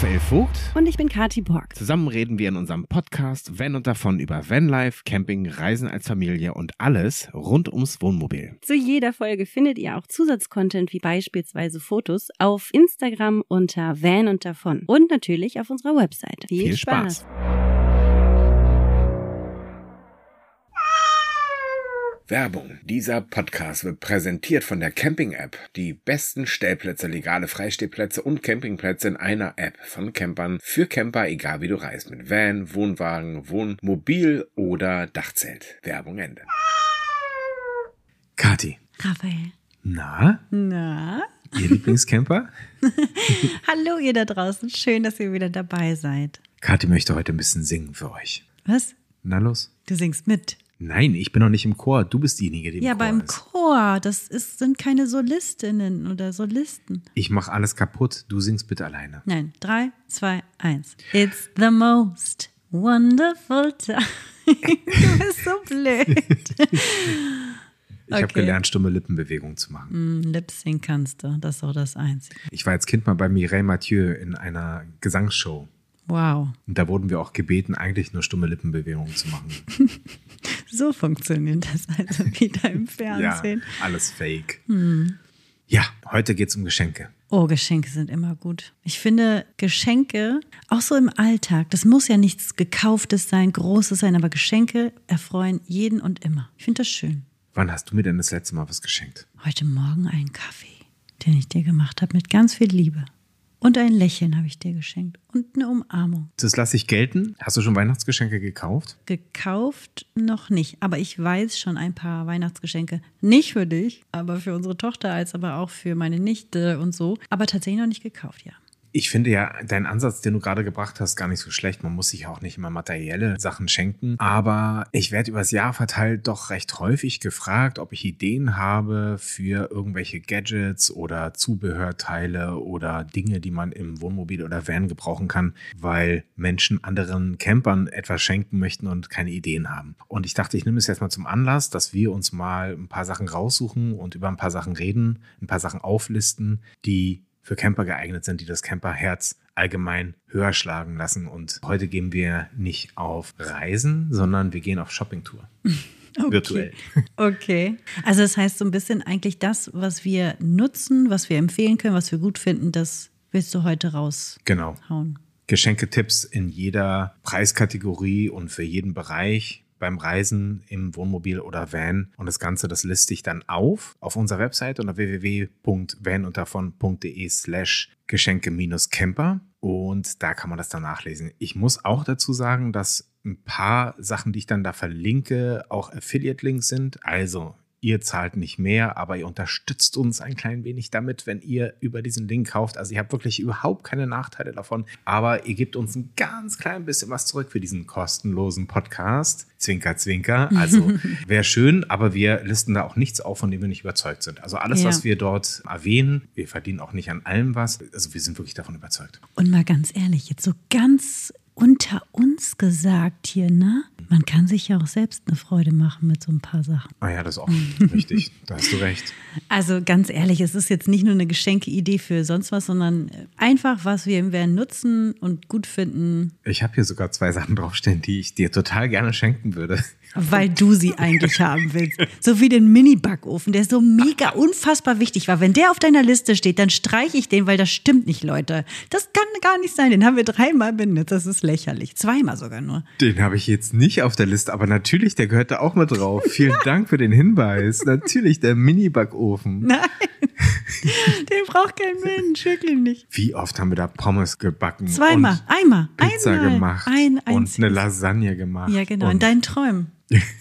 Raphael Vogt. Und ich bin Kathi Borg. Zusammen reden wir in unserem Podcast Van und davon über Vanlife, Camping, Reisen als Familie und alles rund ums Wohnmobil. Zu jeder Folge findet ihr auch Zusatzcontent wie beispielsweise Fotos auf Instagram unter Van und davon und natürlich auf unserer Webseite. Viel Spaß! Werbung. Dieser Podcast wird präsentiert von der Camping-App. Die besten Stellplätze, legale Freistehplätze und Campingplätze in einer App von Campern für Camper, egal wie du reist. Mit Van, Wohnwagen, Wohnmobil oder Dachzelt. Werbung Ende. Kathi. Raphael. Na? Ihr Lieblingscamper? Hallo ihr da draußen. Schön, dass ihr wieder dabei seid. Kathi möchte heute ein bisschen singen für euch. Was? Na los? Du singst mit. Nein, ich bin noch nicht im Chor. Du bist diejenige, die im Chor ist. Ja, beim Chor, sind keine Solistinnen oder Solisten. Ich mache alles kaputt. Du singst bitte alleine. Nein, 3, 2, 1. It's the most wonderful time. Du bist so blöd. Ich habe gelernt, stumme Lippenbewegungen zu machen. Lip-Sync kannst du, das ist auch das Einzige. Ich war als Kind mal bei Mireille Mathieu in einer Gesangsshow. Wow. Und da wurden wir auch gebeten, eigentlich nur stumme Lippenbewegungen zu machen. So funktioniert das also wieder im Fernsehen. Ja, alles fake. Ja, heute geht's um Geschenke. Oh, Geschenke sind immer gut. Ich finde Geschenke, auch so im Alltag, das muss ja nichts Gekauftes sein, Großes sein, aber Geschenke erfreuen jeden und immer. Ich finde das schön. Wann hast du mir denn das letzte Mal was geschenkt? Heute Morgen einen Kaffee, den ich dir gemacht habe mit ganz viel Liebe. Und ein Lächeln habe ich dir geschenkt und eine Umarmung. Das lasse ich gelten. Hast du schon Weihnachtsgeschenke gekauft? Gekauft noch nicht, aber ich weiß schon ein paar Weihnachtsgeschenke. Nicht für dich, aber für unsere Tochter, als aber auch für meine Nichte und so. Aber tatsächlich noch nicht gekauft, ja. Ich finde ja deinen Ansatz, den du gerade gebracht hast, gar nicht so schlecht. Man muss sich auch nicht immer materielle Sachen schenken. Aber ich werde übers Jahr verteilt doch recht häufig gefragt, ob ich Ideen habe für irgendwelche Gadgets oder Zubehörteile oder Dinge, die man im Wohnmobil oder Van gebrauchen kann, weil Menschen anderen Campern etwas schenken möchten und keine Ideen haben. Und ich dachte, ich nehme es jetzt mal zum Anlass, dass wir uns mal ein paar Sachen raussuchen und über ein paar Sachen reden, ein paar Sachen auflisten, die für Camper geeignet sind, die das Camperherz allgemein höher schlagen lassen. Und heute gehen wir nicht auf Reisen, sondern wir gehen auf Shoppingtour. Okay. Virtuell. Okay. Also das heißt so ein bisschen eigentlich das, was wir nutzen, was wir empfehlen können, was wir gut finden, das willst du heute raushauen. Genau. Geschenketipps in jeder Preiskategorie und für jeden Bereich beim Reisen im Wohnmobil oder Van. Und das Ganze, das liste ich dann auf unserer Website unter www.vanundavon.de/Geschenke-Camper. Und da kann man das dann nachlesen. Ich muss auch dazu sagen, dass ein paar Sachen, die ich dann da verlinke, auch Affiliate-Links sind. Also ihr zahlt nicht mehr, aber ihr unterstützt uns ein klein wenig damit, wenn ihr über diesen Link kauft. Also ihr habt wirklich überhaupt keine Nachteile davon, aber ihr gebt uns ein ganz klein bisschen was zurück für diesen kostenlosen Podcast. Zwinker, zwinker. Also wäre schön, aber wir listen da auch nichts auf, von dem wir nicht überzeugt sind. Also alles, was wir dort erwähnen, wir verdienen auch nicht an allem was. Also wir sind wirklich davon überzeugt. Und mal ganz ehrlich, jetzt so ganz unter uns gesagt hier, ne? Man kann sich ja auch selbst eine Freude machen mit so ein paar Sachen. Ah ja, das ist auch richtig. Da hast du recht. Also ganz ehrlich, es ist jetzt nicht nur eine Geschenkeidee für sonst was, sondern einfach, was wir im Van nutzen und gut finden. Ich habe hier sogar 2 Sachen draufstehen, die ich dir total gerne schenken würde. Weil du sie eigentlich haben willst. So wie den Mini-Backofen, der so mega unfassbar wichtig war. Wenn der auf deiner Liste steht, dann streiche ich den, weil das stimmt nicht, Leute. Das kann gar nicht sein. Den haben wir 3-mal benutzt. Das ist lächerlich. 2-mal sogar nur. Den habe ich jetzt nicht auf der Liste, aber natürlich, der gehört da auch mit drauf. Vielen Dank für den Hinweis. Natürlich, der Mini-Backofen. Nein, den braucht kein Mensch, wirklich nicht. Wie oft haben wir da Pommes gebacken? 2-mal, einmal, Pizza gemacht und einziges. eine Lasagne gemacht. Ja, genau, in deinen Träumen.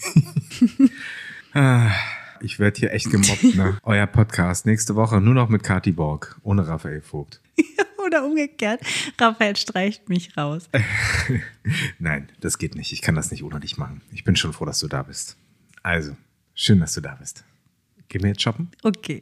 Ich werde hier echt gemobbt, ne? Euer Podcast nächste Woche nur noch mit Kathi Borg, ohne Raphael Vogt. Oder umgekehrt, Raphael streicht mich raus. Nein, das geht nicht. Ich kann das nicht ohne dich machen. Ich bin schon froh, dass du da bist. Also, schön, dass du da bist. Gehen wir jetzt shoppen? Okay.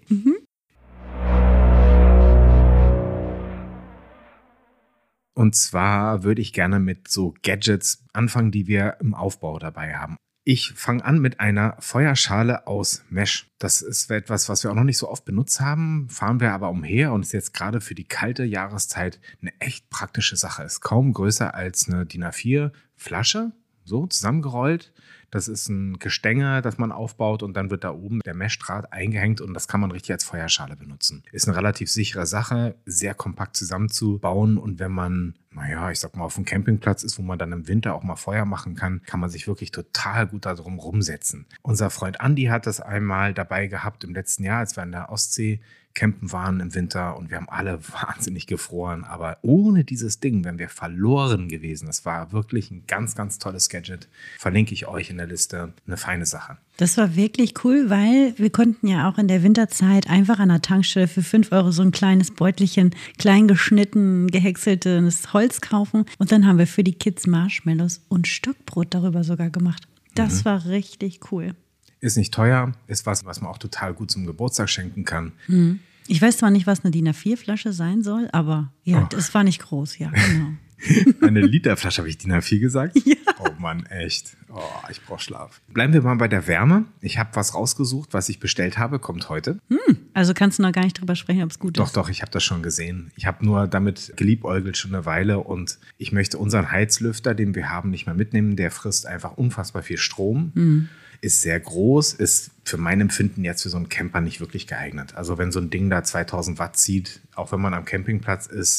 Und zwar würde ich gerne mit so Gadgets anfangen, die wir im Aufbau dabei haben. Ich fange an mit einer Feuerschale aus Mesh. Das ist etwas, was wir auch noch nicht so oft benutzt haben, fahren wir aber umher und ist jetzt gerade für die kalte Jahreszeit eine echt praktische Sache. Ist kaum größer als eine DIN A4-Flasche, so zusammengerollt. Das ist ein Gestänge, das man aufbaut und dann wird da oben der Meshdraht eingehängt und das kann man richtig als Feuerschale benutzen. Ist eine relativ sichere Sache, sehr kompakt zusammenzubauen und wenn man, ich sag mal, auf dem Campingplatz ist, wo man dann im Winter auch mal Feuer machen kann, kann man sich wirklich total gut darum rumsetzen. Unser Freund Andi hat das einmal dabei gehabt im letzten Jahr, als wir in der Ostsee campen waren im Winter und wir haben alle wahnsinnig gefroren, aber ohne dieses Ding wären wir verloren gewesen. Das war wirklich ein ganz, ganz tolles Gadget. Verlinke ich euch in der Liste. Eine feine Sache. Das war wirklich cool, weil wir konnten ja auch in der Winterzeit einfach an der Tankstelle für 5 € so ein kleines Beutelchen, klein geschnitten, gehäckseltes Holz kaufen und dann haben wir für die Kids Marshmallows und Stockbrot darüber sogar gemacht. Das war richtig cool. Ist nicht teuer, ist was man auch total gut zum Geburtstag schenken kann. Ich weiß zwar nicht, was eine DIN A4-Flasche sein soll, aber ja, das war nicht groß, ja, genau. Eine Literflasche, habe ich DIN A4 gesagt? Ja. Oh Mann, echt. Oh, ich brauche Schlaf. Bleiben wir mal bei der Wärme. Ich habe was rausgesucht, was ich bestellt habe, kommt heute. Also kannst du noch gar nicht drüber sprechen, ob es gut ist. Doch, ich habe das schon gesehen. Ich habe nur damit geliebäugelt schon eine Weile und ich möchte unseren Heizlüfter, den wir haben, nicht mehr mitnehmen. Der frisst einfach unfassbar viel Strom. Ist sehr groß, ist für mein Empfinden jetzt für so einen Camper nicht wirklich geeignet. Also wenn so ein Ding da 2000 Watt zieht, auch wenn man am Campingplatz ist,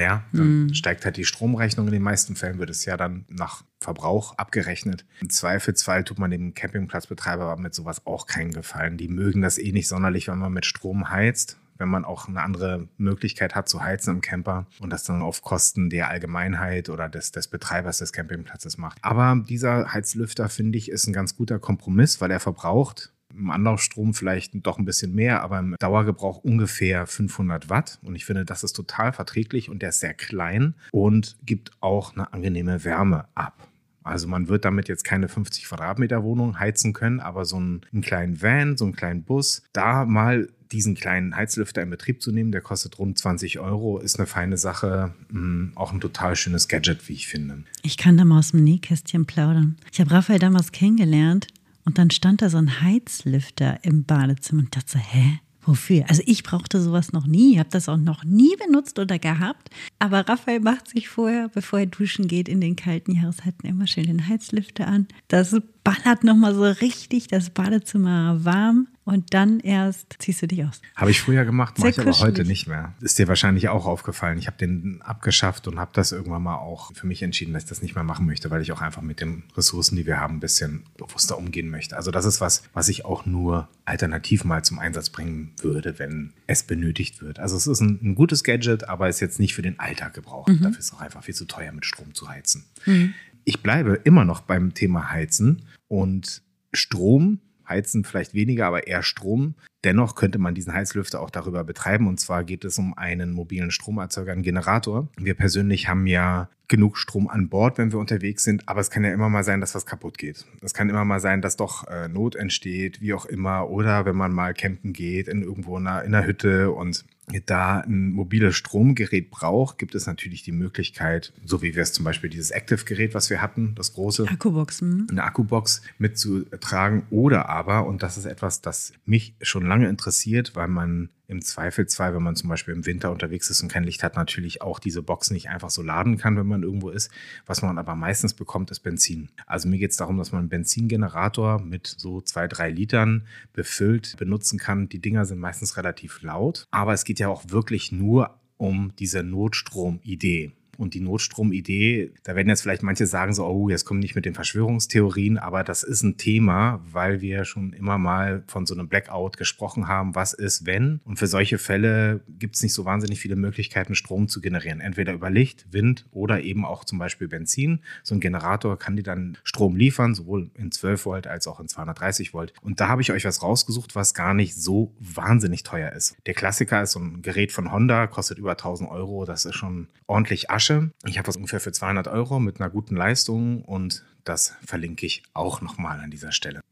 dann steigt halt die Stromrechnung. In den meisten Fällen wird es ja dann nach Verbrauch abgerechnet. Im Zweifelsfall tut man dem Campingplatzbetreiber aber mit sowas auch keinen Gefallen. Die mögen das eh nicht sonderlich, wenn man mit Strom heizt. Wenn man auch eine andere Möglichkeit hat zu heizen im Camper und das dann auf Kosten der Allgemeinheit oder des Betreibers des Campingplatzes macht. Aber dieser Heizlüfter, finde ich, ist ein ganz guter Kompromiss, weil er verbraucht im Anlaufstrom vielleicht doch ein bisschen mehr, aber im Dauergebrauch ungefähr 500 Watt. Und ich finde, das ist total verträglich und der ist sehr klein und gibt auch eine angenehme Wärme ab. Also man wird damit jetzt keine 50 Quadratmeter Wohnung heizen können, aber so einen kleinen Van, so einen kleinen Bus, da mal diesen kleinen Heizlüfter in Betrieb zu nehmen, der kostet rund 20 €, ist eine feine Sache, auch ein total schönes Gadget, wie ich finde. Ich kann da mal aus dem Nähkästchen plaudern. Ich habe Raphael damals kennengelernt und dann stand da so ein Heizlüfter im Badezimmer und dachte so, hä? Wofür? Also ich brauchte sowas noch nie, habe das auch noch nie benutzt oder gehabt. Aber Raphael macht sich vorher, bevor er duschen geht, in den kalten Jahreszeiten immer schön den Heizlüfter an. Das ballert nochmal so richtig das Badezimmer warm und dann erst ziehst du dich aus. Habe ich früher gemacht, mache ich aber kuschelig. heute nicht mehr. Ist dir wahrscheinlich auch aufgefallen. Ich habe den abgeschafft und habe das irgendwann mal auch für mich entschieden, dass ich das nicht mehr machen möchte, weil ich auch einfach mit den Ressourcen, die wir haben, ein bisschen bewusster umgehen möchte. Also das ist was ich auch nur alternativ mal zum Einsatz bringen würde, wenn es benötigt wird. Also es ist ein gutes Gadget, aber ist jetzt nicht für den Alltag gebraucht. Dafür ist es auch einfach viel zu teuer, mit Strom zu heizen. Ich bleibe immer noch beim Thema Heizen und Strom, Heizen vielleicht weniger, aber eher Strom. Dennoch könnte man diesen Heizlüfter auch darüber betreiben. Und zwar geht es um einen mobilen Stromerzeuger, einen Generator. Wir persönlich haben ja genug Strom an Bord, wenn wir unterwegs sind. Aber es kann ja immer mal sein, dass was kaputt geht. Es kann immer mal sein, dass doch Not entsteht, wie auch immer. Oder wenn man mal campen geht, irgendwo in einer Hütte und da ein mobiles Stromgerät braucht, gibt es natürlich die Möglichkeit, so wie wir es zum Beispiel dieses Active-Gerät, was wir hatten, das große, Akkubox. eine Akkubox mitzutragen. Oder aber, und das ist etwas, das mich schon lange interessiert, weil man im Zweifelsfall, wenn man zum Beispiel im Winter unterwegs ist und kein Licht hat, natürlich auch diese Box nicht einfach so laden kann, wenn man irgendwo ist. Was man aber meistens bekommt, ist Benzin. Also mir geht es darum, dass man einen Benzingenerator mit so 2-3 Litern befüllt benutzen kann. Die Dinger sind meistens relativ laut, aber es geht ja auch wirklich nur um diese Notstrom-Idee. Und die Notstrom-Idee, da werden jetzt vielleicht manche sagen so, oh, jetzt kommen nicht mit den Verschwörungstheorien, aber das ist ein Thema, weil wir schon immer mal von so einem Blackout gesprochen haben, was ist, wenn? Und für solche Fälle gibt es nicht so wahnsinnig viele Möglichkeiten, Strom zu generieren. Entweder über Licht, Wind oder eben auch zum Beispiel Benzin. So ein Generator kann dir dann Strom liefern, sowohl in 12 Volt als auch in 230 Volt. Und da habe ich euch was rausgesucht, was gar nicht so wahnsinnig teuer ist. Der Klassiker ist so ein Gerät von Honda, kostet über 1.000 €. Das ist schon ordentlich Asche. Ich habe was ungefähr für 200 € mit einer guten Leistung und das verlinke ich auch nochmal an dieser Stelle.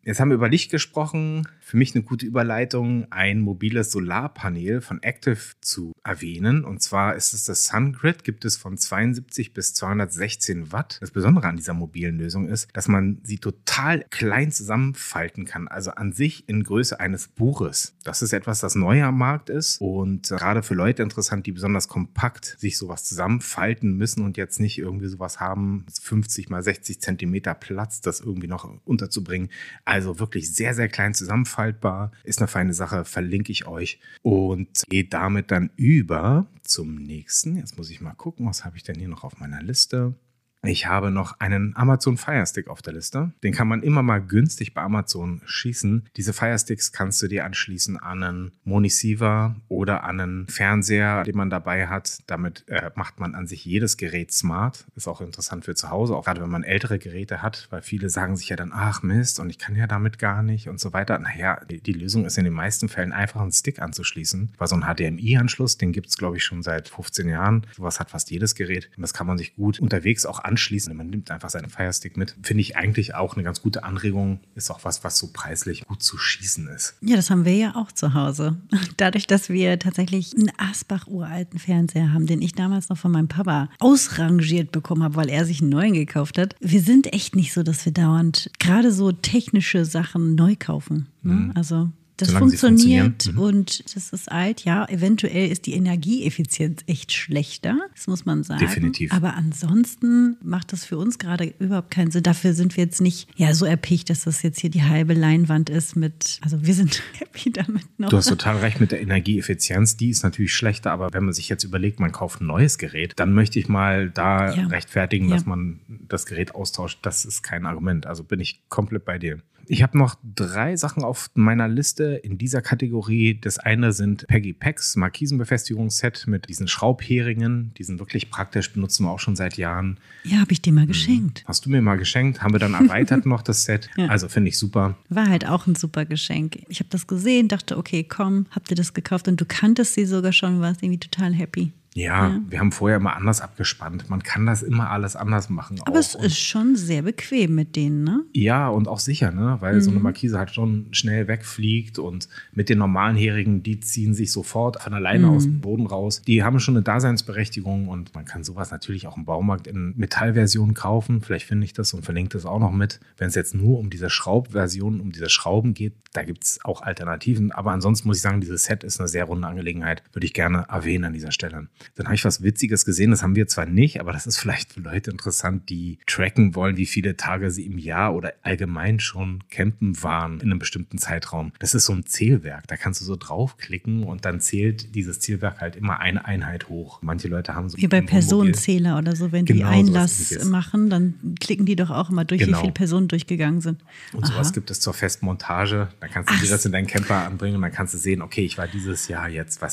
Jetzt haben wir über Licht gesprochen. Für mich eine gute Überleitung, ein mobiles Solarpanel von Active zu erwähnen. Und zwar ist es das SunGrid, gibt es von 72 bis 216 Watt. Das Besondere an dieser mobilen Lösung ist, dass man sie total klein zusammenfalten kann. Also an sich in Größe eines Buches. Das ist etwas, das neu am Markt ist und gerade für Leute interessant, die besonders kompakt sich sowas zusammenfalten müssen und jetzt nicht irgendwie sowas haben, 50 mal 60 Zentimeter Platz, das irgendwie noch unterzubringen. Also wirklich sehr, sehr klein zusammenfaltbar. Ist eine feine Sache, verlinke ich euch. Und geht damit dann über zum nächsten. Jetzt muss ich mal gucken, was habe ich denn hier noch auf meiner Liste? Ich habe noch einen Amazon Fire Stick auf der Liste. Den kann man immer mal günstig bei Amazon schießen. Diese Fire Sticks kannst du dir anschließen an einen Moniceiver oder an einen Fernseher, den man dabei hat. Damit macht man an sich jedes Gerät smart. Ist auch interessant für zu Hause, auch gerade wenn man ältere Geräte hat, weil viele sagen sich ja dann, ach Mist, und ich kann ja damit gar nicht und so weiter. Naja, die Lösung ist in den meisten Fällen einfach einen Stick anzuschließen. Weil so ein HDMI-Anschluss, den gibt es glaube ich schon seit 15 Jahren. Sowas hat fast jedes Gerät und das kann man sich gut unterwegs auch anschließen. Man nimmt einfach seinen Fire Stick mit. Finde ich eigentlich auch eine ganz gute Anregung. Ist auch was so preislich gut zu schießen ist. Ja, das haben wir ja auch zu Hause. Dadurch, dass wir tatsächlich einen Asbach-uralten Fernseher haben, den ich damals noch von meinem Papa ausrangiert bekommen habe, weil er sich einen neuen gekauft hat. Wir sind echt nicht so, dass wir dauernd gerade so technische Sachen neu kaufen. Ne? Also das Solange funktioniert und das ist alt. Ja, eventuell ist die Energieeffizienz echt schlechter, das muss man sagen. Definitiv. Aber ansonsten macht das für uns gerade überhaupt keinen Sinn. Dafür sind wir jetzt nicht so erpicht, dass das jetzt hier die halbe Leinwand ist also wir sind happy damit noch. Du hast total recht mit der Energieeffizienz. Die ist natürlich schlechter, aber wenn man sich jetzt überlegt, man kauft ein neues Gerät, dann möchte ich mal da rechtfertigen, dass man das Gerät austauscht. Das ist kein Argument. Also bin ich komplett bei dir. Ich habe noch 3 Sachen auf meiner Liste in dieser Kategorie. Das eine sind Peggy Packs, Markisenbefestigungsset mit diesen Schraubheringen. Die sind wirklich praktisch, benutzen wir auch schon seit Jahren. Ja, habe ich dir mal geschenkt. Hast du mir mal geschenkt, haben wir dann erweitert noch das Set. Ja. Also finde ich super. War halt auch ein super Geschenk. Ich habe das gesehen, dachte, okay, komm, habt ihr das gekauft und du kanntest sie sogar schon, warst irgendwie total happy. Ja, wir haben vorher immer anders abgespannt. Man kann das immer alles anders machen. Aber es ist schon sehr bequem mit denen, ne? Ja, und auch sicher, ne? Weil so eine Markise halt schon schnell wegfliegt und mit den normalen Heringen, die ziehen sich sofort von alleine aus dem Boden raus. Die haben schon eine Daseinsberechtigung und man kann sowas natürlich auch im Baumarkt in Metallversionen kaufen. Vielleicht finde ich das und verlinke das auch noch mit. Wenn es jetzt nur um diese Schraubversion, um diese Schrauben geht, da gibt es auch Alternativen. Aber ansonsten muss ich sagen, dieses Set ist eine sehr runde Angelegenheit. Würde ich gerne erwähnen an dieser Stelle. Dann habe ich was Witziges gesehen, das haben wir zwar nicht, aber das ist vielleicht für Leute interessant, die tracken wollen, wie viele Tage sie im Jahr oder allgemein schon campen waren in einem bestimmten Zeitraum. Das ist so ein Zählwerk, da kannst du so draufklicken und dann zählt dieses Zählwerk halt immer eine Einheit hoch. Manche Leute haben so wie bei Personenzähler oder so, wenn die Einlass machen, dann klicken die doch auch immer durch, wie viele Personen durchgegangen sind. Und sowas gibt es zur Festmontage, da kannst du dir das in deinen Camper anbringen und dann kannst du sehen, okay, ich war dieses Jahr jetzt,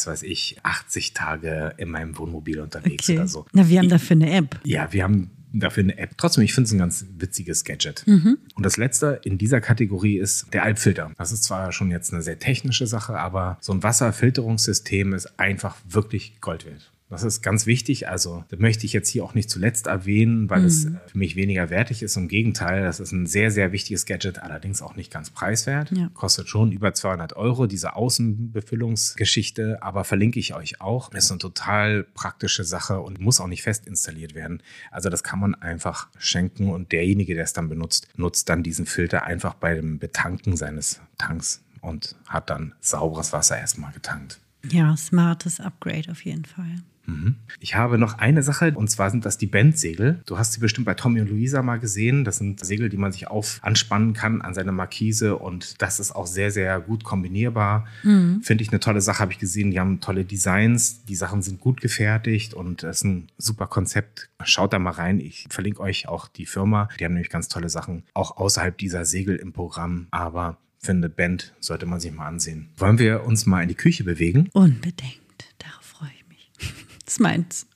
80 Tage in meinem Wohnmobil unterwegs oder so. Na, wir haben dafür eine App. Ja, wir haben dafür eine App. Trotzdem, ich finde es ein ganz witziges Gadget. Und das letzte in dieser Kategorie ist der Alpfilter. Das ist zwar schon jetzt eine sehr technische Sache, aber so ein Wasserfilterungssystem ist einfach wirklich Gold wert. Das ist ganz wichtig, also das möchte ich jetzt hier auch nicht zuletzt erwähnen, weil es für mich weniger wertig ist. Im Gegenteil, das ist ein sehr, sehr wichtiges Gadget, allerdings auch nicht ganz preiswert. Ja. Kostet schon über 200 €, diese Außenbefüllungsgeschichte, aber verlinke ich euch auch. Das ist eine total praktische Sache und muss auch nicht fest installiert werden. Also das kann man einfach schenken und derjenige, der es dann benutzt, nutzt dann diesen Filter einfach bei dem Betanken seines Tanks und hat dann sauberes Wasser erstmal getankt. Ja, smartes Upgrade auf jeden Fall. Ich habe noch eine Sache, und zwar sind das die Bent-Segel. Du hast sie bestimmt bei Tommy und Luisa mal gesehen. Das sind Segel, die man sich anspannen kann an seine Markise und das ist auch sehr, sehr gut kombinierbar. Finde ich eine tolle Sache, habe ich gesehen. Die haben tolle Designs, die Sachen sind gut gefertigt und das ist ein super Konzept. Schaut da mal rein. Ich verlinke euch auch die Firma. Die haben nämlich ganz tolle Sachen, auch außerhalb dieser Segel im Programm. Aber finde, Bent sollte man sich mal ansehen. Wollen wir uns mal in die Küche bewegen? Unbedingt. Darauf freue ich mich. Das ist meins.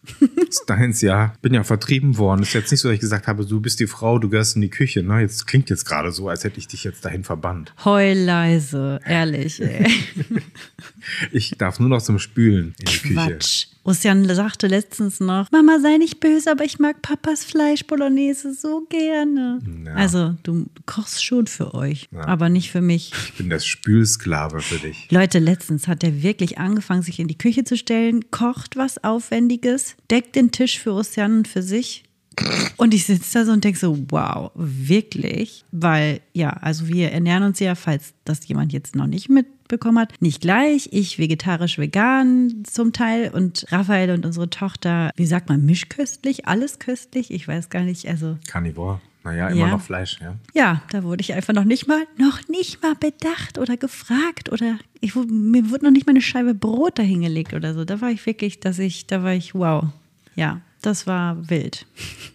Das ist deins, ja. Bin ja vertrieben worden. Ist jetzt nicht so, dass ich gesagt habe, du bist die Frau, du gehörst in die Küche. Ne? Jetzt klingt jetzt gerade so, als hätte ich dich jetzt dahin verbannt. Heul leise, ehrlich, ey. Ich darf nur noch zum Spülen in die Küche. Quatsch. Ossian sagte letztens noch, Mama, sei nicht böse, aber ich mag Papas Fleisch-Bolognese so gerne. Ja. Also, du kochst schon für euch, Ja. aber nicht für mich. Ich bin der Spülsklave für dich. Leute, letztens hat er wirklich angefangen, sich in die Küche zu stellen, kocht was Aufwendiges, deckt den Tisch für Ossian und für sich. Und ich sitze da so und denke so, wow, wirklich? Weil, ja, also wir ernähren uns ja, falls das jemand jetzt noch nicht mitbekommen hat, nicht gleich. Ich vegetarisch-vegan zum Teil und Raphael und unsere Tochter, wie sagt man, mischköstlich, alles köstlich? Ich weiß gar nicht, also... Carnivore. Naja, immer Ja. noch Fleisch, ja. Ja, da wurde ich einfach noch nicht mal bedacht oder gefragt oder mir wurde noch nicht mal eine Scheibe Brot dahingelegt oder so. Da war ich wirklich, wow. Ja, das war wild.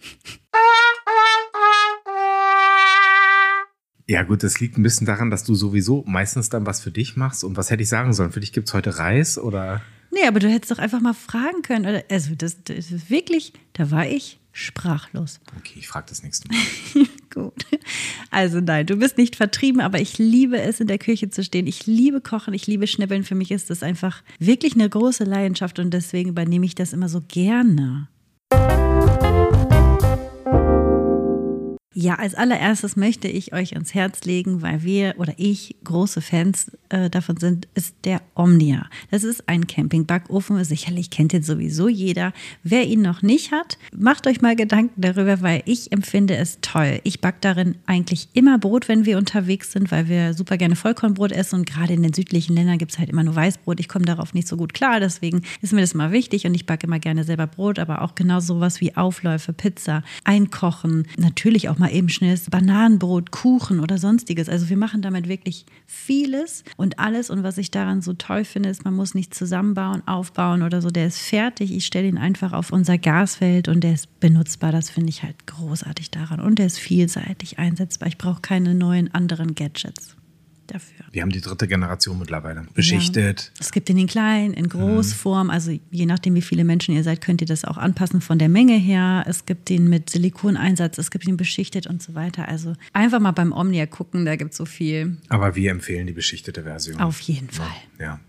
Ja gut, das liegt ein bisschen daran, dass du sowieso meistens dann was für dich machst. Und was hätte ich sagen sollen? Für dich gibt es heute Reis oder? Nee, aber du hättest doch einfach mal fragen können. Oder, also das ist wirklich, da war ich sprachlos. Okay, ich frage das nächste Mal. Gut. Also nein, du bist nicht vertrieben, aber ich liebe es, in der Küche zu stehen. Ich liebe Kochen, ich liebe Schnibbeln. Für mich ist das einfach wirklich eine große Leidenschaft und deswegen übernehme ich das immer so gerne. Ja, als allererstes möchte ich euch ans Herz legen, weil wir oder ich große Fans davon sind, ist der Omnia. Das ist ein Campingbackofen. Sicherlich kennt ihn sowieso jeder. Wer ihn noch nicht hat, macht euch mal Gedanken darüber, weil ich empfinde es toll. Ich backe darin eigentlich immer Brot, wenn wir unterwegs sind, weil wir super gerne Vollkornbrot essen und gerade in den südlichen Ländern gibt es halt immer nur Weißbrot. Ich komme darauf nicht so gut klar, deswegen ist mir das mal wichtig und ich backe immer gerne selber Brot, aber auch genau sowas wie Aufläufe, Pizza, Einkochen, natürlich auch mal eben schnell Bananenbrot, Kuchen oder sonstiges. Also wir machen damit wirklich vieles und alles. Und was ich daran so toll finde, ist, man muss nicht zusammenbauen, aufbauen oder so. Der ist fertig. Ich stelle ihn einfach auf unser Gasfeld und der ist benutzbar. Das finde ich halt großartig daran. Und der ist vielseitig einsetzbar. Ich brauche keine neuen anderen Gadgets dafür. Wir haben die 3. Generation mittlerweile. Beschichtet. Ja. Es gibt ihn in klein, in Großform. Also je nachdem, wie viele Menschen ihr seid, könnt ihr das auch anpassen von der Menge her. Es gibt ihn mit Silikoneinsatz, es gibt ihn beschichtet und so weiter. Also einfach mal beim Omnia gucken, da gibt es so viel. Aber wir empfehlen die beschichtete Version. Auf jeden Fall. Ja.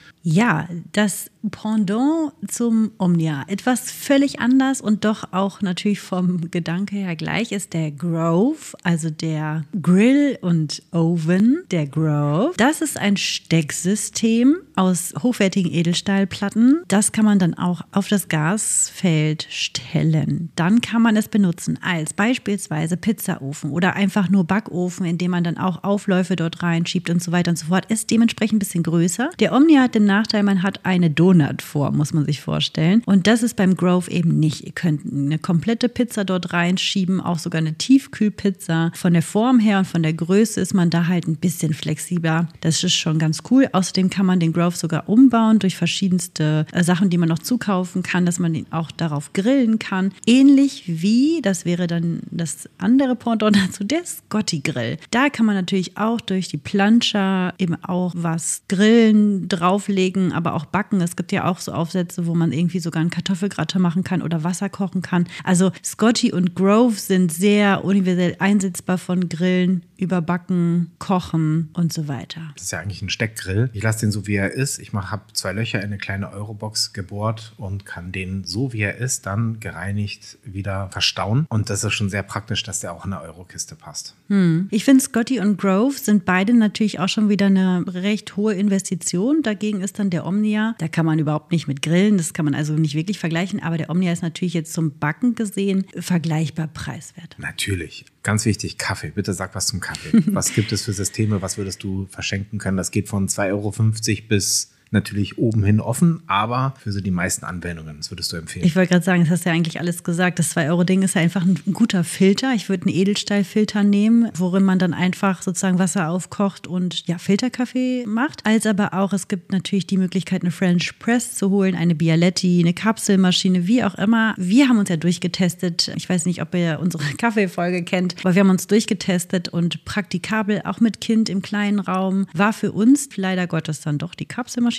Ja, das Pendant zum Omnia. Etwas völlig anders und doch auch natürlich vom Gedanke her gleich ist der Grove, also der Grill und Oven, der Grove. Das ist ein Stecksystem aus hochwertigen Edelstahlplatten. Das kann man dann auch auf das Gasfeld stellen. Dann kann man es benutzen als beispielsweise Pizzaofen oder einfach nur Backofen, indem man dann auch Aufläufe dort reinschiebt und so weiter und so fort. Ist dementsprechend ein bisschen größer. Der Omnia hat den Nachteil, man hat eine Donutform, muss man sich vorstellen. Und das ist beim Grove eben nicht. Ihr könnt eine komplette Pizza dort reinschieben, auch sogar eine Tiefkühlpizza. Von der Form her und von der Größe ist man da halt ein bisschen flexibler. Das ist schon ganz cool. Außerdem kann man den Grove sogar umbauen durch verschiedenste Sachen, die man noch zukaufen kann, dass man ihn auch darauf grillen kann. Ähnlich wie, das wäre dann das andere Pendant dazu, der Scotty Grill. Da kann man natürlich auch durch die Plancha eben auch was grillen, drauflegen, aber auch backen. Es gibt ja auch so Aufsätze, wo man irgendwie sogar einen Kartoffelgratin machen kann oder Wasser kochen kann. Also Scotty und Grove sind sehr universell einsetzbar von Grillen über Backen, Kochen und so weiter. Das ist ja eigentlich ein Steckgrill. Ich lasse den so, wie er ist. Ich habe 2 Löcher in eine kleine Eurobox gebohrt und kann den so, wie er ist, dann gereinigt wieder verstauen. Und das ist schon sehr praktisch, dass der auch in eine Eurokiste passt. Ich finde, Scotty und Grove sind beide natürlich auch schon wieder eine recht hohe Investition. Dagegen ist dann der Omnia, da kann man überhaupt nicht mit grillen, das kann man also nicht wirklich vergleichen, aber der Omnia ist natürlich jetzt zum Backen gesehen vergleichbar preiswert. Natürlich. Ganz wichtig, Kaffee. Bitte sag was zum Kaffee. Was gibt es für Systeme? Was würdest du verschenken können? Das geht von 2,50 € bis natürlich oben hin offen, aber für so die meisten Anwendungen, das würdest du empfehlen. Ich wollte gerade sagen, das hast du ja eigentlich alles gesagt. Das 2-Euro-Ding ist ja einfach ein guter Filter. Ich würde einen Edelstahlfilter nehmen, worin man dann einfach sozusagen Wasser aufkocht und ja, Filterkaffee macht. Als aber auch, es gibt natürlich die Möglichkeit, eine French Press zu holen, eine Bialetti, eine Kapselmaschine, wie auch immer. Wir haben uns ja durchgetestet. Ich weiß nicht, ob ihr unsere Kaffeefolge kennt, aber wir haben uns durchgetestet und praktikabel, auch mit Kind im kleinen Raum, war für uns leider Gottes dann doch die Kapselmaschine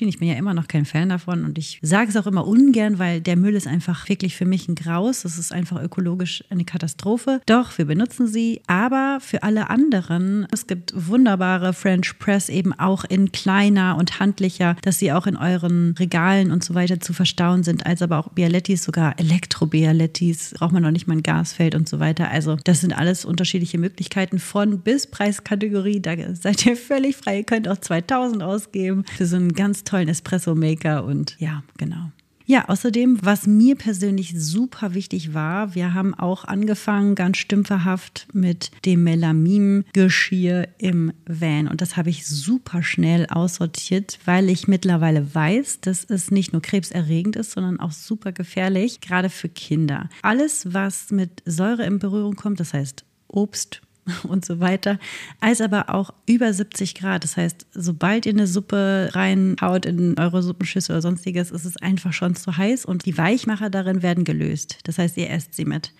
Waschmaschinen. Ich bin ja immer noch kein Fan davon und ich sage es auch immer ungern, weil der Müll ist einfach wirklich für mich ein Graus. Das ist einfach ökologisch eine Katastrophe. Doch, wir benutzen sie, aber für alle anderen, es gibt wunderbare French Press eben auch in kleiner und handlicher, dass sie auch in euren Regalen und so weiter zu verstauen sind, als aber auch Bialettis, sogar Elektro-Bialettis, braucht man noch nicht mal ein Gasfeld und so weiter. Also das sind alles unterschiedliche Möglichkeiten von bis Preiskategorie, da seid ihr völlig frei. Ihr könnt auch 2000 ausgeben für so einen ganz tollen Espresso-Maker und ja, genau. Ja, außerdem, was mir persönlich super wichtig war, wir haben auch angefangen, ganz stümperhaft mit dem Melamine-Geschirr im Van. Und das habe ich super schnell aussortiert, weil ich mittlerweile weiß, dass es nicht nur krebserregend ist, sondern auch super gefährlich, gerade für Kinder. Alles, was mit Säure in Berührung kommt, das heißt Obst und so weiter, als aber auch über 70 Grad. Das heißt, sobald ihr eine Suppe reinhaut in eure Suppenschüssel oder sonstiges, ist es einfach schon zu heiß und die Weichmacher darin werden gelöst. Das heißt, ihr esst sie mit.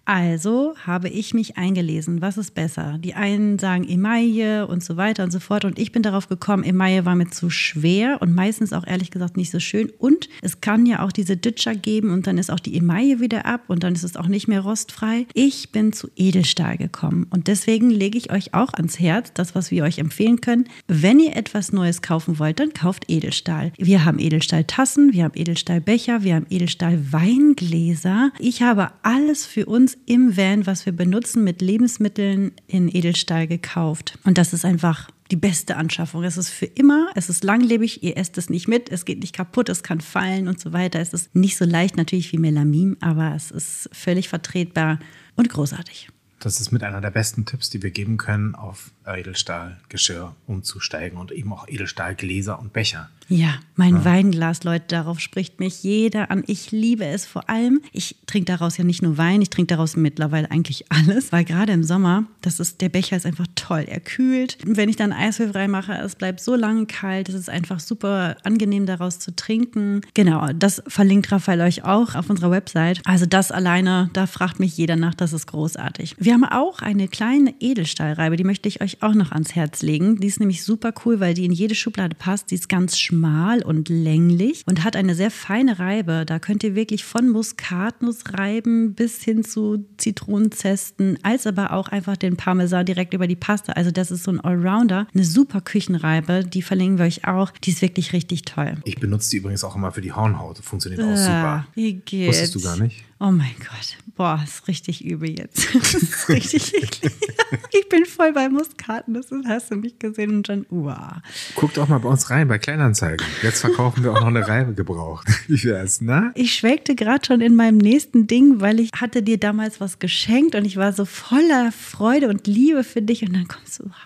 Also habe ich mich eingelesen, was ist besser? Die einen sagen Emaille und so weiter und so fort. Und ich bin darauf gekommen, Emaille war mir zu schwer und meistens auch ehrlich gesagt nicht so schön. Und es kann ja auch diese Ditcher geben und dann ist auch die Emaille wieder ab und dann ist es auch nicht mehr rostfrei. Ich bin zu Edelstahl gekommen und deswegen lege ich euch auch ans Herz, das, was wir euch empfehlen können. Wenn ihr etwas Neues kaufen wollt, dann kauft Edelstahl. Wir haben Edelstahltassen, wir haben Edelstahlbecher, wir haben Edelstahlweingläser. Ich habe alles für uns im Van, was wir benutzen, mit Lebensmitteln in Edelstahl gekauft. Und das ist einfach die beste Anschaffung. Es ist für immer, es ist langlebig, ihr esst es nicht mit, es geht nicht kaputt, es kann fallen und so weiter. Es ist nicht so leicht natürlich wie Melamine, aber es ist völlig vertretbar und großartig. Das ist mit einer der besten Tipps, die wir geben können, auf Edelstahlgeschirr umzusteigen und eben auch Edelstahlgläser und Becher. Ja, mein Weinglas, Leute, darauf spricht mich jeder an. Ich liebe es vor allem. Ich trinke daraus ja nicht nur Wein, ich trinke daraus mittlerweile eigentlich alles, weil gerade im Sommer, der Becher ist einfach toll. Er kühlt. Wenn ich dann Eiswürfel reinmache, es bleibt so lange kalt. Es ist einfach super angenehm, daraus zu trinken. Genau, das verlinkt Raphael euch auch auf unserer Website. Also das alleine, da fragt mich jeder nach, das ist großartig. Wir haben auch eine kleine Edelstahlreibe, die möchte ich euch auch noch ans Herz legen. Die ist nämlich super cool, weil die in jede Schublade passt. Die ist ganz schmal und länglich und hat eine sehr feine Reibe. Da könnt ihr wirklich von Muskatnuss reiben bis hin zu Zitronenzesten, als aber auch einfach den Parmesan direkt über die Pasta. Also das ist so ein Allrounder. Eine super Küchenreibe, die verlinken wir euch auch. Die ist wirklich richtig toll. Ich benutze die übrigens auch immer für die Hornhaut. Funktioniert auch super. Wie geht's? Wusstest du gar nicht? Oh mein Gott. Boah, ist richtig übel jetzt. Das ist richtig eklig. Ich bin voll bei Muskatnuss. Hast du mich gesehen und schon, Guckt auch mal bei uns rein, bei Kleinanzeigen. Jetzt verkaufen wir auch noch eine Reibe gebraucht. Wie wär's, ne? Ich schwelgte gerade schon in meinem nächsten Ding, weil ich hatte dir damals was geschenkt und ich war so voller Freude und Liebe für dich und dann kommst du,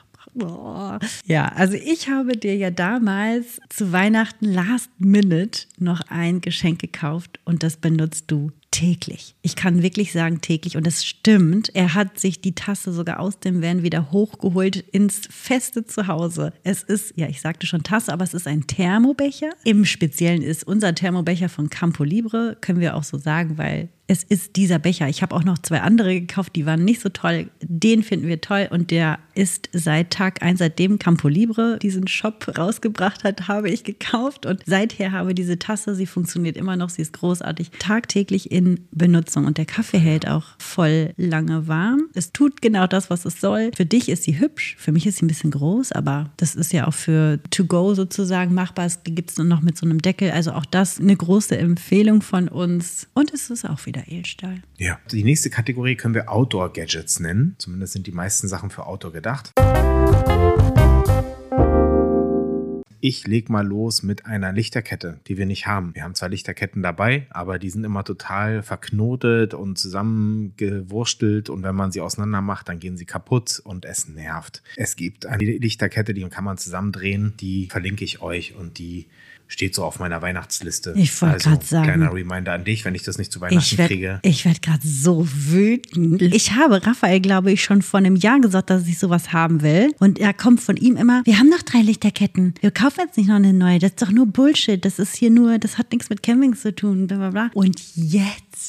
Ja, also ich habe dir ja damals zu Weihnachten Last Minute noch ein Geschenk gekauft und das benutzt du täglich. Ich kann wirklich sagen täglich und das stimmt. Er hat sich die Tasse sogar aus dem Van wieder hochgeholt ins feste Zuhause. Es ist, ja, ich sagte schon Tasse, aber es ist ein Thermobecher. Im Speziellen ist unser Thermobecher von Campo Libre, können wir auch so sagen, weil es ist dieser Becher. Ich habe auch noch 2 andere gekauft, die waren nicht so toll. Den finden wir toll und der ist seit Tag 1, seitdem Campo Libre diesen Shop rausgebracht hat, habe ich gekauft und seither habe ich diese Tasse, sie funktioniert immer noch, sie ist großartig, tagtäglich in Benutzung und der Kaffee hält auch voll lange warm. Es tut genau das, was es soll. Für dich ist sie hübsch, für mich ist sie ein bisschen groß, aber das ist ja auch für to go sozusagen machbar. Die gibt es nur noch mit so einem Deckel, also auch das eine große Empfehlung von uns und es ist auch wieder Edelstahl. Ja, die nächste Kategorie können wir Outdoor-Gadgets nennen. Zumindest sind die meisten Sachen für Outdoor gedacht. Ich leg mal los mit einer Lichterkette, die wir nicht haben. Wir haben 2 Lichterketten dabei, aber die sind immer total verknotet und zusammengewurstelt und wenn man sie auseinander macht, dann gehen sie kaputt und es nervt. Es gibt eine Lichterkette, die kann man zusammendrehen, die verlinke ich euch und die steht so auf meiner Weihnachtsliste. Ich wollte gerade sagen. Kleiner Reminder an dich, wenn ich das nicht zu Weihnachten kriege. Ich werde gerade so wütend. Ich habe Raphael, glaube ich, schon vor einem Jahr gesagt, dass ich sowas haben will. Und er kommt von ihm immer, wir haben noch 3 Lichterketten. Wir kaufen jetzt nicht noch eine neue. Das ist doch nur Bullshit. Das ist hier nur, das hat nichts mit Camping zu tun. Blablabla. Und jetzt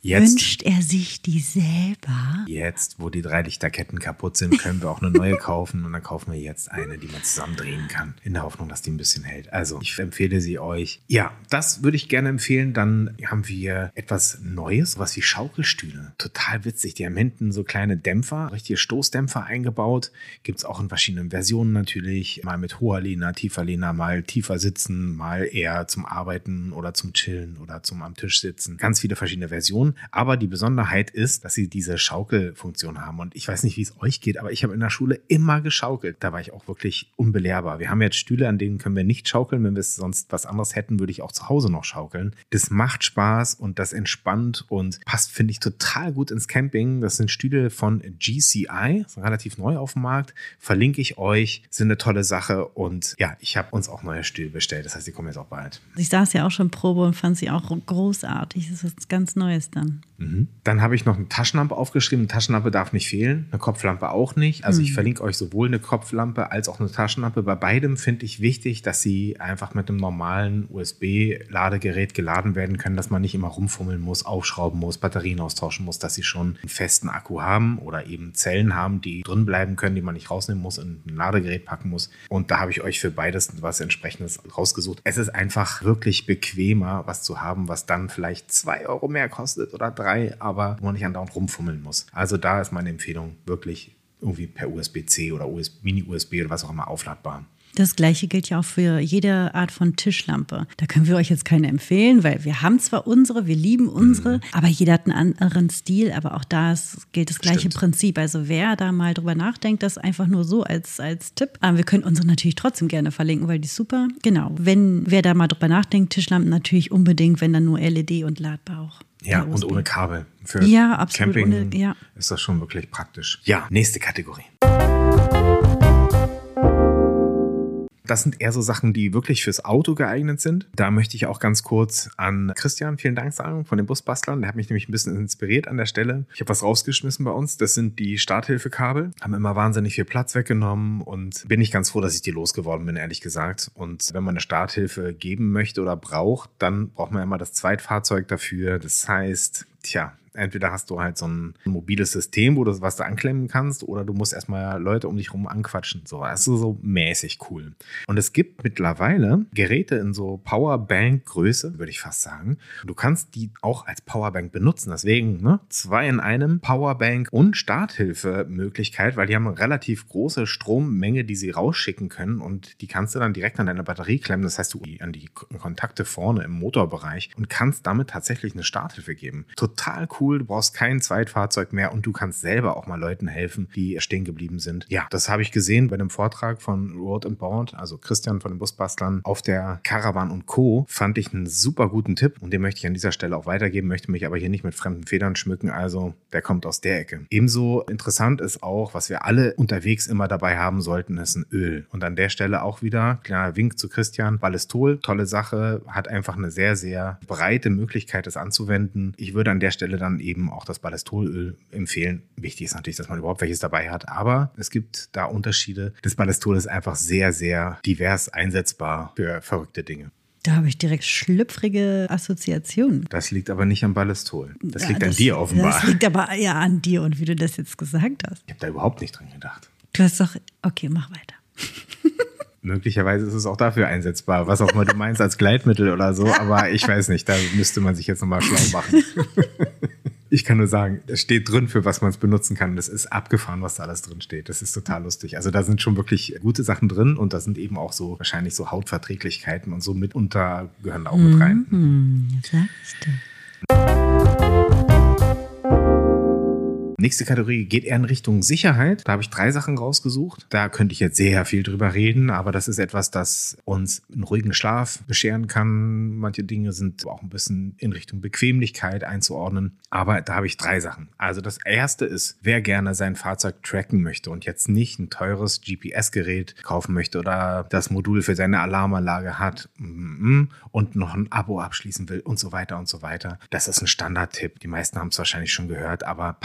Wünscht er sich die selber? Jetzt, wo die 3 Lichterketten kaputt sind, können wir auch eine neue kaufen. Und dann kaufen wir jetzt eine, die man zusammen drehen kann. In der Hoffnung, dass die ein bisschen hält. Also, ich empfehle sie euch. Ja, das würde ich gerne empfehlen. Dann haben wir etwas Neues, was wie Schaukelstühle. Total witzig. Die haben hinten so kleine Dämpfer, richtige Stoßdämpfer eingebaut. Gibt es auch in verschiedenen Versionen natürlich. Mal mit hoher Lehne, tiefer Lehne, mal tiefer sitzen, mal eher zum Arbeiten oder zum Chillen oder zum am Tisch sitzen. Ganz viele verschiedene Versionen. Aber die Besonderheit ist, dass sie diese Schaukelfunktion haben. Und ich weiß nicht, wie es euch geht, aber ich habe in der Schule immer geschaukelt. Da war ich auch wirklich unbelehrbar. Wir haben jetzt Stühle, an denen können wir nicht schaukeln. Wenn wir sonst was anderes hätten, würde ich auch zu Hause noch schaukeln. Das macht Spaß und das entspannt und passt, finde ich, total gut ins Camping. Das sind Stühle von GCI, sind relativ neu auf dem Markt. Verlinke ich euch, sind eine tolle Sache. Und ja, ich habe uns auch neue Stühle bestellt. Das heißt, die kommen jetzt auch bald. Ich saß ja auch schon Probe und fand sie auch großartig. Das ist was ganz Neues dann. Dann habe ich noch eine Taschenlampe aufgeschrieben. Eine Taschenlampe darf nicht fehlen, eine Kopflampe auch nicht. Also ich verlinke euch sowohl eine Kopflampe als auch eine Taschenlampe. Bei beidem finde ich wichtig, dass sie einfach mit einem normalen USB-Ladegerät geladen werden können, dass man nicht immer rumfummeln muss, aufschrauben muss, Batterien austauschen muss, dass sie schon einen festen Akku haben oder eben Zellen haben, die drin bleiben können, die man nicht rausnehmen muss, in ein Ladegerät packen muss. Und da habe ich euch für beides was Entsprechendes rausgesucht. Es ist einfach wirklich bequemer, was zu haben, was dann vielleicht 2 Euro mehr kostet oder 3, aber wo man nicht andauernd rumfummeln muss. Also da ist meine Empfehlung wirklich irgendwie per USB-C oder Mini-USB oder was auch immer aufladbar. Das Gleiche gilt ja auch für jede Art von Tischlampe. Da können wir euch jetzt keine empfehlen, weil wir haben zwar unsere, wir lieben unsere, aber jeder hat einen anderen Stil. Aber auch da gilt das gleiche Prinzip. Also wer da mal drüber nachdenkt, das einfach nur so als Tipp. Aber wir können unsere natürlich trotzdem gerne verlinken, weil die ist super. Genau, wer da mal drüber nachdenkt, Tischlampen natürlich unbedingt, wenn dann nur LED und ladbar auch. Ja, und ohne Kabel. Für absolut, Camping ist das schon wirklich praktisch. Ja, nächste Kategorie. Das sind eher so Sachen, die wirklich fürs Auto geeignet sind. Da möchte ich auch ganz kurz an Christian vielen Dank sagen von den Busbastlern. Der hat mich nämlich ein bisschen inspiriert an der Stelle. Ich habe was rausgeschmissen bei uns. Das sind die Starthilfekabel. Haben immer wahnsinnig viel Platz weggenommen und bin ich ganz froh, dass ich die losgeworden bin, ehrlich gesagt. Und wenn man eine Starthilfe geben möchte oder braucht, dann braucht man immer das Zweitfahrzeug dafür. Das heißt, entweder hast du halt so ein mobiles System, wo du was da anklemmen kannst, oder du musst erstmal Leute um dich rum anquatschen. So, das ist so mäßig cool. Und es gibt mittlerweile Geräte in so Powerbank-Größe, würde ich fast sagen. Du kannst die auch als Powerbank benutzen. Deswegen 2 in einem, Powerbank und Starthilfe-Möglichkeit, weil die haben eine relativ große Strommenge, die sie rausschicken können und die kannst du dann direkt an deine Batterie klemmen. Das heißt, du an die Kontakte vorne im Motorbereich und kannst damit tatsächlich eine Starthilfe geben. Total cool. Du brauchst kein Zweitfahrzeug mehr und du kannst selber auch mal Leuten helfen, die stehen geblieben sind. Ja, das habe ich gesehen bei einem Vortrag von Road and Bound, also Christian von den Busbastlern auf der Caravan & Co. Fand ich einen super guten Tipp und den möchte ich an dieser Stelle auch weitergeben, möchte mich aber hier nicht mit fremden Federn schmücken, also der kommt aus der Ecke. Ebenso interessant ist auch, was wir alle unterwegs immer dabei haben sollten, ist ein Öl. Und an der Stelle auch wieder, kleiner Wink zu Christian, Ballistol, tolle Sache, hat einfach eine sehr, sehr breite Möglichkeit, es anzuwenden. Ich würde an der Stelle dann eben auch das Ballistolöl empfehlen. Wichtig ist natürlich, dass man überhaupt welches dabei hat, aber es gibt da Unterschiede. Das Ballistol ist einfach sehr, sehr divers einsetzbar für verrückte Dinge. Da habe ich direkt schlüpfrige Assoziationen. Das liegt aber nicht am Ballistol. Das liegt an dir offenbar. Das liegt aber ja an dir und wie du das jetzt gesagt hast. Ich habe da überhaupt nicht dran gedacht. Du hast doch, okay, mach weiter. Möglicherweise ist es auch dafür einsetzbar, was auch immer du meinst als Gleitmittel oder so, aber ich weiß nicht, da müsste man sich jetzt nochmal schlau machen. Ich kann nur sagen, es steht drin, für was man es benutzen kann. Das ist abgefahren, was da alles drin steht. Das ist total lustig. Also da sind schon wirklich gute Sachen drin und da sind eben auch so wahrscheinlich so Hautverträglichkeiten und so mitunter gehören da auch mit rein. Sagst du. Nächste Kategorie geht eher in Richtung Sicherheit. Da habe ich 3 Sachen rausgesucht. Da könnte ich jetzt sehr viel drüber reden, aber das ist etwas, das uns einen ruhigen Schlaf bescheren kann. Manche Dinge sind auch ein bisschen in Richtung Bequemlichkeit einzuordnen. Aber da habe ich 3 Sachen. Also das erste ist, wer gerne sein Fahrzeug tracken möchte und jetzt nicht ein teures GPS-Gerät kaufen möchte oder das Modul für seine Alarmanlage hat und noch ein Abo abschließen will und so weiter und so weiter. Das ist ein Standardtipp. Die meisten haben es wahrscheinlich schon gehört, aber packt euch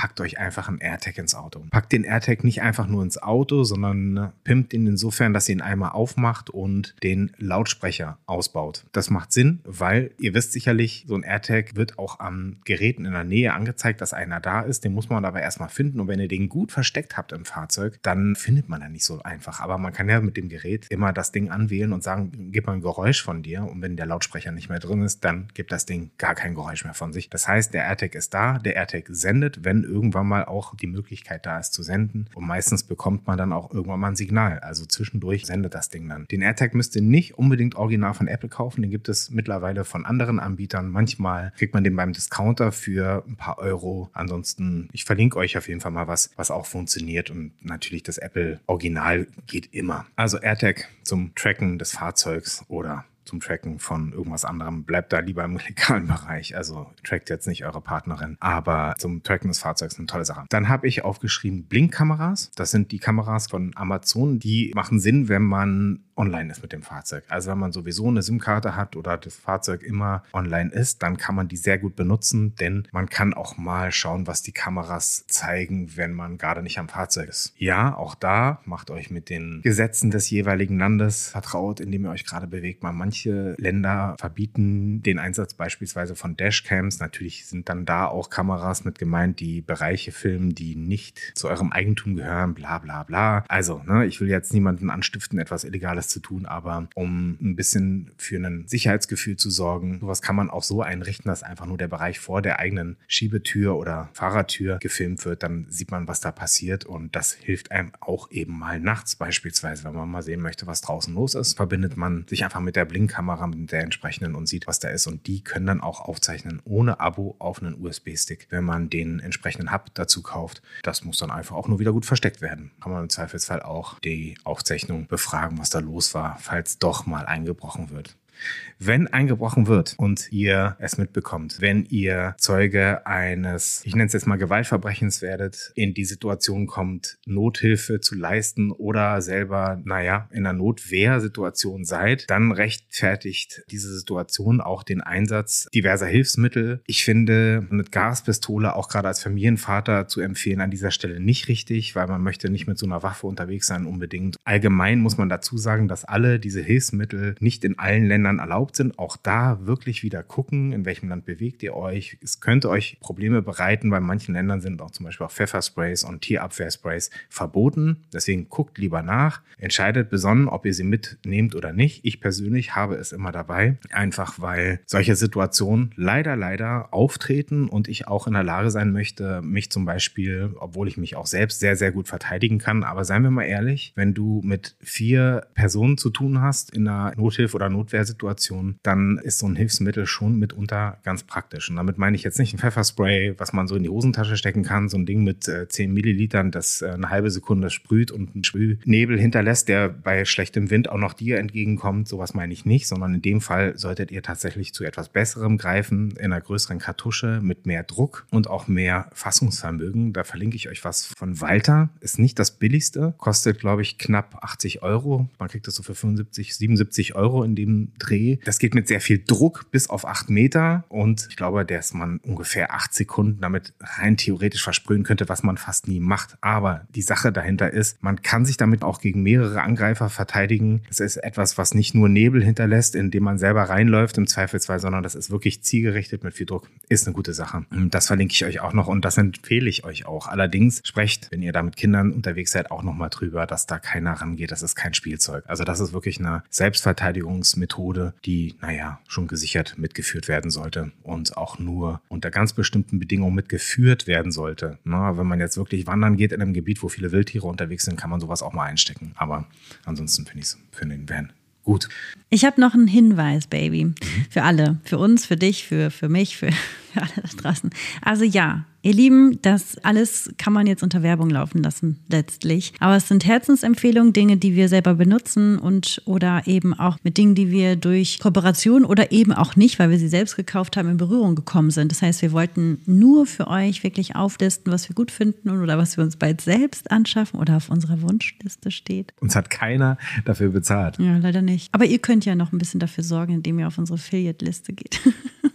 einfach einen AirTag ins Auto. Packt den AirTag nicht einfach nur ins Auto, sondern pimpt ihn insofern, dass ihr ihn einmal aufmacht und den Lautsprecher ausbaut. Das macht Sinn, weil ihr wisst sicherlich, so ein AirTag wird auch am Geräten in der Nähe angezeigt, dass einer da ist. Den muss man aber erstmal finden. Und wenn ihr den gut versteckt habt im Fahrzeug, dann findet man den nicht so einfach. Aber man kann ja mit dem Gerät immer das Ding anwählen und sagen, gib mal ein Geräusch von dir. Und wenn der Lautsprecher nicht mehr drin ist, dann gibt das Ding gar kein Geräusch mehr von sich. Das heißt, der AirTag ist da. Der AirTag sendet, wenn irgendwann mal auch die Möglichkeit da ist zu senden. Und meistens bekommt man dann auch irgendwann mal ein Signal. Also zwischendurch sendet das Ding dann. Den AirTag müsst ihr nicht unbedingt original von Apple kaufen. Den gibt es mittlerweile von anderen Anbietern. Manchmal kriegt man den beim Discounter für ein paar Euro. Ansonsten, ich verlinke euch auf jeden Fall mal was auch funktioniert. Und natürlich das Apple Original geht immer. Also AirTag zum Tracken des Fahrzeugs oder zum Tracken von irgendwas anderem. Bleibt da lieber im legalen Bereich. Also trackt jetzt nicht eure Partnerin. Aber zum Tracken des Fahrzeugs eine tolle Sache. Dann habe ich aufgeschrieben Blinkkameras. Das sind die Kameras von Amazon. Die machen Sinn, wenn man online ist mit dem Fahrzeug. Also wenn man sowieso eine SIM-Karte hat oder das Fahrzeug immer online ist, dann kann man die sehr gut benutzen, denn man kann auch mal schauen, was die Kameras zeigen, wenn man gerade nicht am Fahrzeug ist. Ja, auch da macht euch mit den Gesetzen des jeweiligen Landes vertraut, in dem ihr euch gerade bewegt. Manche Länder verbieten den Einsatz beispielsweise von Dashcams. Natürlich sind dann da auch Kameras mit gemeint, die Bereiche filmen, die nicht zu eurem Eigentum gehören, bla bla bla. Also, ich will jetzt niemanden anstiften, etwas Illegales zu tun, aber um ein bisschen für ein Sicherheitsgefühl zu sorgen, sowas kann man auch so einrichten, dass einfach nur der Bereich vor der eigenen Schiebetür oder Fahrertür gefilmt wird, dann sieht man, was da passiert und das hilft einem auch eben mal nachts beispielsweise, wenn man mal sehen möchte, was draußen los ist, verbindet man sich einfach mit der Blinkkamera, mit der entsprechenden und sieht, was da ist und die können dann auch aufzeichnen ohne Abo auf einen USB-Stick, wenn man den entsprechenden Hub dazu kauft. Das muss dann einfach auch nur wieder gut versteckt werden. Kann man im Zweifelsfall auch die Aufzeichnung befragen, was da los war, falls doch mal eingebrochen wird. Wenn eingebrochen wird und ihr es mitbekommt, wenn ihr Zeuge eines, ich nenne es jetzt mal Gewaltverbrechens werdet, in die Situation kommt, Nothilfe zu leisten oder selber, in einer Notwehrsituation seid, dann rechtfertigt diese Situation auch den Einsatz diverser Hilfsmittel. Ich finde, mit Gaspistole auch gerade als Familienvater zu empfehlen an dieser Stelle nicht richtig, weil man möchte nicht mit so einer Waffe unterwegs sein unbedingt. Allgemein muss man dazu sagen, dass alle diese Hilfsmittel nicht in allen Ländern erlaubt sind. Auch da wirklich wieder gucken, in welchem Land bewegt ihr euch. Es könnte euch Probleme bereiten, weil in manchen Ländern sind auch zum Beispiel auch Pfeffersprays und Tierabwehrsprays verboten. Deswegen guckt lieber nach, entscheidet besonnen, ob ihr sie mitnehmt oder nicht. Ich persönlich habe es immer dabei, einfach weil solche Situationen leider auftreten und ich auch in der Lage sein möchte, mich zum Beispiel, obwohl ich mich auch selbst sehr, sehr gut verteidigen kann, aber seien wir mal ehrlich, wenn du mit 4 Personen zu tun hast in einer Nothilfe- oder Notwehrsituation, dann ist so ein Hilfsmittel schon mitunter ganz praktisch. Und damit meine ich jetzt nicht ein Pfefferspray, was man so in die Hosentasche stecken kann, so ein Ding mit 10 Millilitern, das eine halbe Sekunde sprüht und einen Sprühnebel hinterlässt, der bei schlechtem Wind auch noch dir entgegenkommt. Sowas meine ich nicht, sondern in dem Fall solltet ihr tatsächlich zu etwas Besserem greifen, in einer größeren Kartusche mit mehr Druck und auch mehr Fassungsvermögen. Da verlinke ich euch was von Walter. Ist nicht das billigste, kostet, glaube ich, knapp 80 Euro. Man kriegt das so für 75, 77 Euro in dem Dreh. Das geht mit sehr viel Druck bis auf 8 Meter und ich glaube, dass man ungefähr 8 Sekunden damit rein theoretisch versprühen könnte, was man fast nie macht. Aber die Sache dahinter ist, man kann sich damit auch gegen mehrere Angreifer verteidigen. Es ist etwas, was nicht nur Nebel hinterlässt, indem man selber reinläuft im Zweifelsfall, sondern das ist wirklich zielgerichtet mit viel Druck. Ist eine gute Sache. Das verlinke ich euch auch noch und das empfehle ich euch auch. Allerdings sprecht, wenn ihr da mit Kindern unterwegs seid, auch nochmal drüber, dass da keiner rangeht. Das ist kein Spielzeug. Also das ist wirklich eine Selbstverteidigungsmethode, die, schon gesichert mitgeführt werden sollte und auch nur unter ganz bestimmten Bedingungen mitgeführt werden sollte. Wenn man jetzt wirklich wandern geht in einem Gebiet, wo viele Wildtiere unterwegs sind, kann man sowas auch mal einstecken. Aber ansonsten finde ich es für den Van gut. Ich habe noch einen Hinweis, Baby. Für alle. Für uns, für dich, für mich, für alle da draußen. Also ja, ihr Lieben, das alles kann man jetzt unter Werbung laufen lassen, letztlich. Aber es sind Herzensempfehlungen, Dinge, die wir selber benutzen und oder eben auch mit Dingen, die wir durch Kooperation oder eben auch nicht, weil wir sie selbst gekauft haben, in Berührung gekommen sind. Das heißt, wir wollten nur für euch wirklich auflisten, was wir gut finden oder was wir uns bald selbst anschaffen oder auf unserer Wunschliste steht. Uns hat keiner dafür bezahlt. Ja, leider nicht. Aber ihr könnt ja noch ein bisschen dafür sorgen, indem ihr auf unsere Affiliate-Liste geht.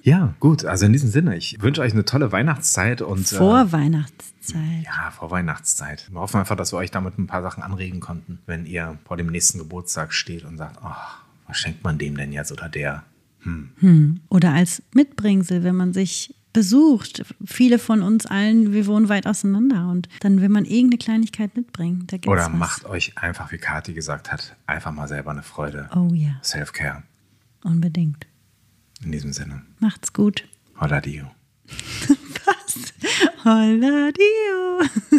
Ja, gut. Also in diesem Sinne, ich wünsche euch eine tolle Weihnachtszeit und Vorweihnachtszeit. ja, Vorweihnachtszeit. Wir hoffen einfach, dass wir euch damit ein paar Sachen anregen konnten, wenn ihr vor dem nächsten Geburtstag steht und sagt, was schenkt man dem denn jetzt oder der? Oder als Mitbringsel, wenn man sich besucht. Viele von uns allen, wir wohnen weit auseinander und dann will man irgendeine Kleinigkeit mitbringen. Da gibt's Oder was. macht euch einfach, wie Kathi gesagt hat, einfach mal selber eine Freude. Oh ja. Self-Care. Unbedingt. In diesem Sinne. Macht's gut. Holla Dio. Was? Holla Dio.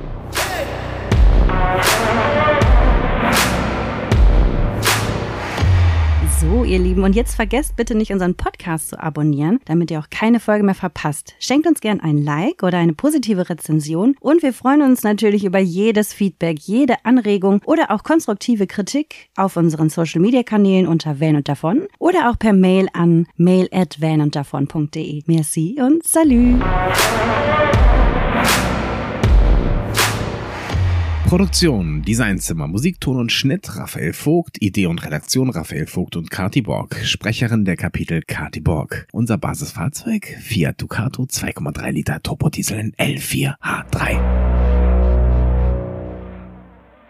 So, ihr Lieben, und jetzt vergesst bitte nicht, unseren Podcast zu abonnieren, damit ihr auch keine Folge mehr verpasst. Schenkt uns gern ein Like oder eine positive Rezension und wir freuen uns natürlich über jedes Feedback, jede Anregung oder auch konstruktive Kritik auf unseren Social-Media-Kanälen unter Van und Davon oder auch per Mail an mail@vanunddavon.de. Merci und Salü! Produktion, Designzimmer, Musikton und Schnitt Raphael Vogt, Idee und Redaktion Raphael Vogt und Kathi Borg, Sprecherin der Kapitel Kathi Borg. Unser Basisfahrzeug Fiat Ducato 2,3 Liter Turbodiesel in L4 H3.